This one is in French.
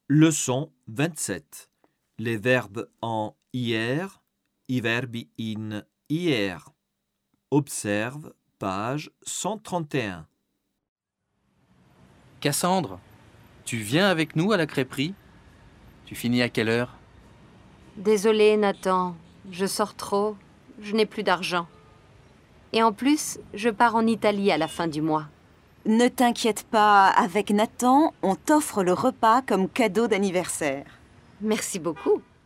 Leçon 27. Les verbes en hier, i verbi in hier. Observe page 131. Cassandre, tu viens avec nous à la crêperie? Tu finis à quelle heure? Désolée, Nathan, je sors trop, je n'ai plus d'argent. Et en plus, je pars en Italie à la fin du mois. Ne t'inquiète pas, avec Nathan, on t'offre le repas comme cadeau d'anniversaire. Merci beaucoup.